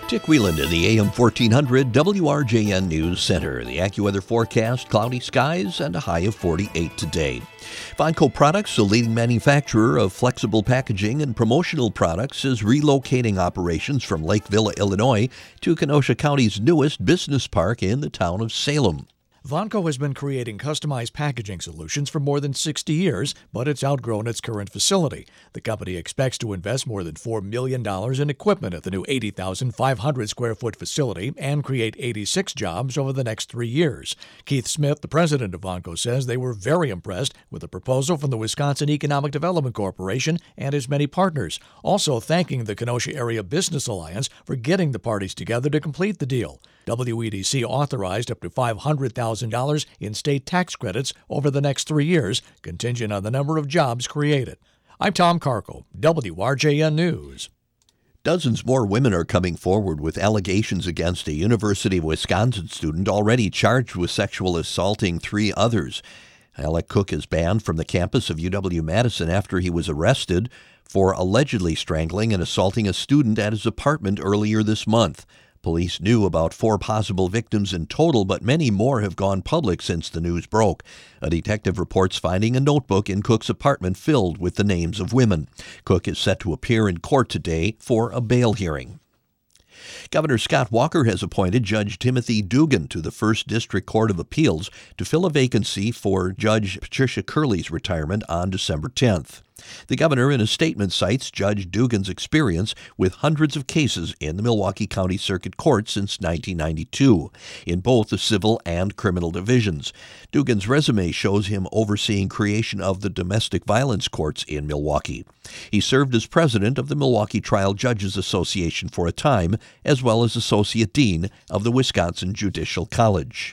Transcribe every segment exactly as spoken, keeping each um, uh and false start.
Dick Whelan in the A M fourteen hundred W R J N News Center. The AccuWeather forecast, cloudy skies and a high of forty-eight today. Vonco Products, a leading manufacturer of flexible packaging and promotional products, is relocating operations from Lake Villa, Illinois, to Kenosha County's newest business park in the town of Salem. Vonco has been creating customized packaging solutions for more than sixty years, but it's outgrown its current facility. The company expects to invest more than four million dollars in equipment at the new eighty thousand five hundred square foot facility and create eighty-six jobs over the next three years. Keith Smith, the president of Vonco, says they were very impressed with the proposal from the Wisconsin Economic Development Corporation and its many partners, also thanking the Kenosha Area Business Alliance for getting the parties together to complete the deal. W E D C authorized up to five hundred thousand dollars in state tax credits over the next three years, contingent on the number of jobs created. I'm Tom Carco, W R J N News. Dozens more women are coming forward with allegations against a University of Wisconsin student already charged with sexual assaulting three others. Alec Cook is banned from the campus of U W-Madison after he was arrested for allegedly strangling and assaulting a student at his apartment earlier this month. Police knew about four possible victims in total, but many more have gone public since the news broke. A detective reports finding a notebook in Cook's apartment filled with the names of women. Cook is set to appear in court today for a bail hearing. Governor Scott Walker has appointed Judge Timothy Dugan to the First District Court of Appeals to fill a vacancy for Judge Patricia Curley's retirement on December tenth. The governor, in a statement, cites Judge Dugan's experience with hundreds of cases in the Milwaukee County Circuit Court since nineteen ninety-two, in both the civil and criminal divisions. Dugan's resume shows him overseeing creation of the domestic violence courts in Milwaukee. He served as president of the Milwaukee Trial Judges Association for a time, as well as associate dean of the Wisconsin Judicial College.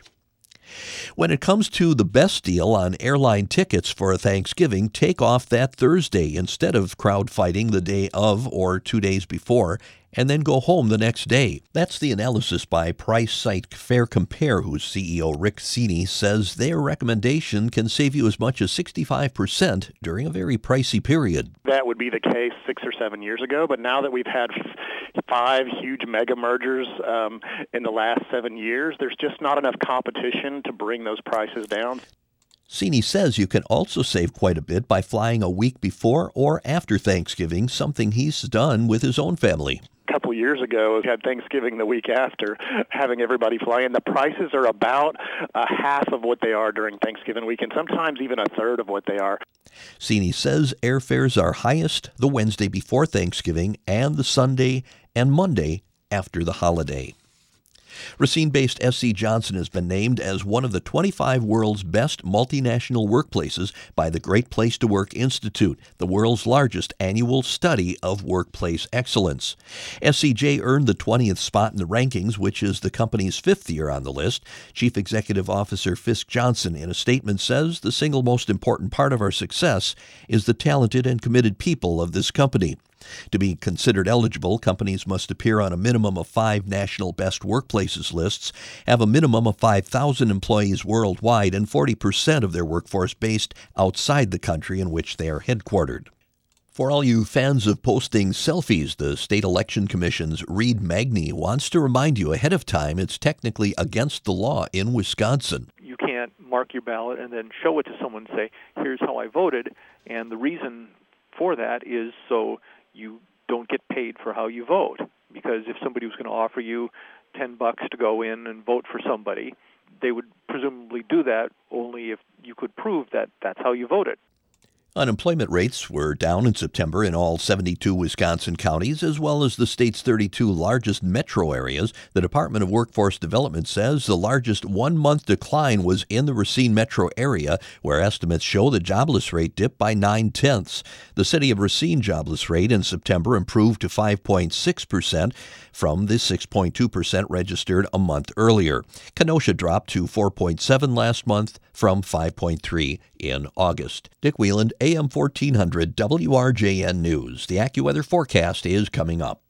When it comes to the best deal on airline tickets for Thanksgiving, take off that Thursday instead of crowd fighting the day of or two days before, and then go home the next day. That's the analysis by price site Fair Compare, whose C E O Rick Cini says their recommendation can save you as much as sixty-five percent during a very pricey period. That would be the case six or seven years ago, but now that we've had five huge mega mergers um, in the last seven years, there's just not enough competition to bring those prices down. Cini says you can also save quite a bit by flying a week before or after Thanksgiving, something he's done with his own family. A couple years ago, we had Thanksgiving the week after, having everybody fly in. The prices are about a half of what they are during Thanksgiving week, and sometimes even a third of what they are. Cini says airfares are highest the Wednesday before Thanksgiving and the Sunday and Monday after the holiday. Racine-based S C Johnson has been named as one of the twenty-five world's best multinational workplaces by the Great Place to Work Institute, the world's largest annual study of workplace excellence. S C J earned the twentieth spot in the rankings, which is the company's fifth year on the list. Chief Executive Officer Fisk Johnson, in a statement, says the single most important part of our success is the talented and committed people of this company. To be considered eligible, companies must appear on a minimum of five national best workplaces lists, have a minimum of five thousand employees worldwide, and forty percent of their workforce based outside the country in which they are headquartered. For all you fans of posting selfies, the State Election Commission's Reed Magny wants to remind you ahead of time it's technically against the law in Wisconsin. You can't mark your ballot and then show it to someone and say, here's how I voted, and the reason for that is so you don't get paid for how you vote. Because if somebody was going to offer you ten bucks to go in and vote for somebody, they would presumably do that only if you could prove that that's how you voted. Unemployment rates were down in September in all seventy-two Wisconsin counties, as well as the state's thirty-two largest metro areas. The Department of Workforce Development says the largest one-month decline was in the Racine metro area, where estimates show the jobless rate dipped by nine-tenths. The city of Racine jobless rate in September improved to five point six percent from the six point two percent registered a month earlier. Kenosha dropped to four point seven last month from five point three in August. Dick Whelan, A M fourteen hundred W R J N News. The AccuWeather forecast is coming up.